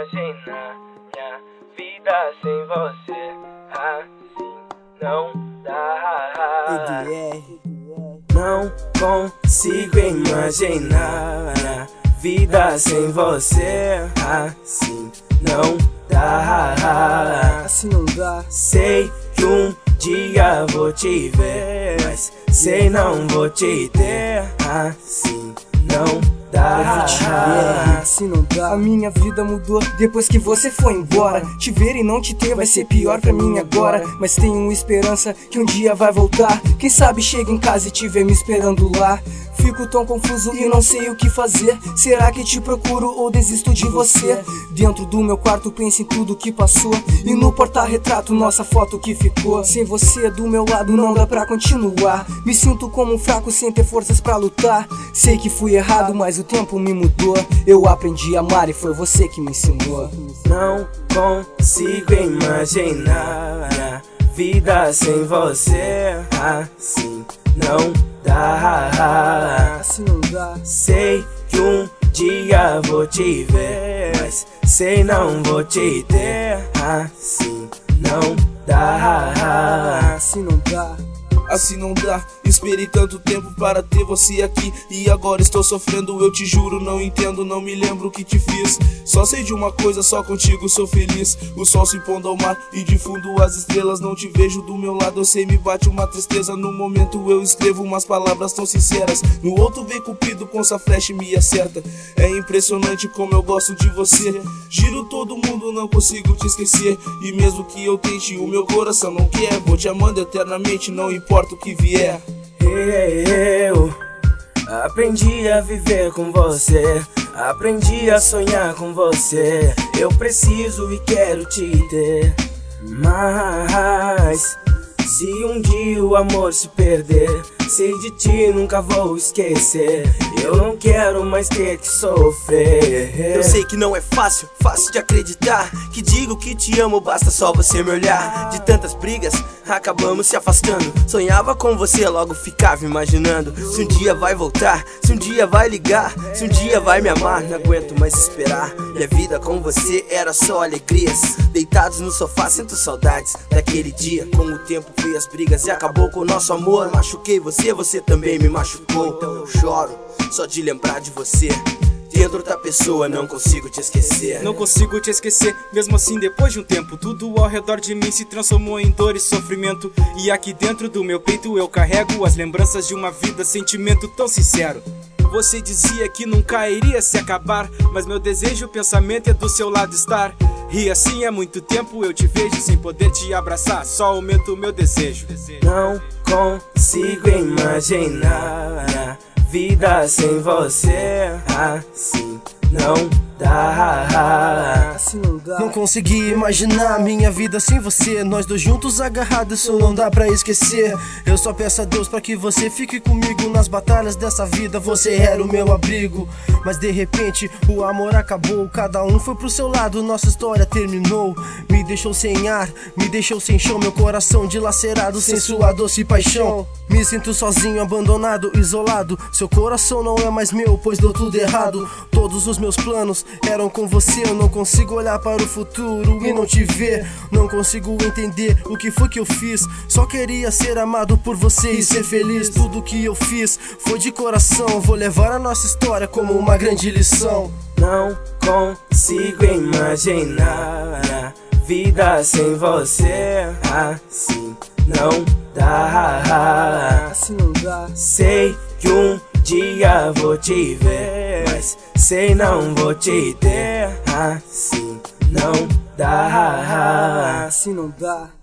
imaginar minha vida sem você. Assim não dá. Não consigo imaginar minha vida sem você. Assim não dá. Assim não dá. Sei que um dia vou te ver, mas sei não vou te ter. Assim não dá. Assim não dá. A minha vida mudou depois que você foi embora. Te ver e não te ter vai ser pior pra mim agora, mas tenho esperança que um dia vai voltar. Quem sabe chega em casa e te vê me esperando lá. Fico tão confuso e não sei o que fazer. Será que te procuro ou desisto de você? Dentro do meu quarto penso em tudo que passou, e no porta-retrato nossa foto que ficou. Sem você do meu lado não dá pra continuar. Me sinto como um fraco sem ter forças pra lutar. Sei que fui errado, mas o tempo me mudou. Eu aprendi a amar e foi você que me ensinou. Não consigo imaginar a vida sem você. Assim não dá. Assim não dá. Sei que um dia vou te ver, mas sei não vou te ter. Assim não dá. Assim não dá. Assim não dá, esperei tanto tempo para ter você aqui, e agora estou sofrendo, eu te juro, não entendo, não me lembro o que te fiz. Só sei de uma coisa, só contigo sou feliz. O sol se pondo ao mar e de fundo as estrelas. Não te vejo do meu lado, eu sei, me bate uma tristeza. No momento eu escrevo umas palavras tão sinceras. No outro vem Cupido com sua flecha e me acerta. É impressionante como eu gosto de você. Giro todo mundo, não consigo te esquecer. E mesmo que eu tente, o meu coração não quer. Vou te amando eternamente, não importa o que vier. Eu aprendi a viver com você, aprendi a sonhar com você. Eu preciso e quero te ter, mas se um dia o amor se perder, sei de ti nunca vou esquecer. Eu não quero mais ter que sofrer. Eu sei que não é fácil de acreditar, que digo que te amo, basta só você me olhar. De tantas brigas, acabamos se afastando. Sonhava com você, logo ficava imaginando. Se um dia vai voltar, se um dia vai ligar, se um dia vai me amar, não aguento mais esperar. Minha vida com você era só alegrias. Deitados no sofá, sinto saudades daquele dia. Com o tempo veio as brigas e acabou com o nosso amor. Machuquei você, você também me machucou. Então eu choro só de lembrar de você. Dentro outra pessoa, não consigo te esquecer. Não consigo te esquecer, mesmo assim depois de um tempo. Tudo ao redor de mim se transformou em dor e sofrimento. E aqui dentro do meu peito eu carrego as lembranças de uma vida, sentimento tão sincero. Você dizia que nunca iria se acabar, mas meu desejo, pensamento é do seu lado estar. E assim há muito tempo eu te vejo sem poder te abraçar, só aumenta o meu desejo. Não consigo imaginar vida sem você. Assim não dá. Assim não dá. Não consegui imaginar minha vida sem você. Nós dois juntos agarrados, isso não dá pra esquecer. Eu só peço a Deus pra que você fique comigo nas batalhas dessa vida. Você era o meu abrigo, mas de repente o amor acabou. Cada um foi pro seu lado, nossa história terminou. Me deixou sem ar, me deixou sem chão. Meu coração dilacerado sem sua doce paixão. Me sinto sozinho, abandonado, isolado. Seu coração não é mais meu, pois deu tudo errado. Todos os meus planos eram com você. Eu não consigo olhar para o futuro e não te ver. Não consigo entender o que foi que eu fiz. Só queria ser amado por você e ser feliz. Tudo que eu fiz foi de coração. Vou levar a nossa história como uma grande lição. Não consigo imaginar vida sem você. Assim não dá. Assim não dá. Sei que um dia vou te ver, mas sei não vou te ter. Assim não dá. Assim não dá.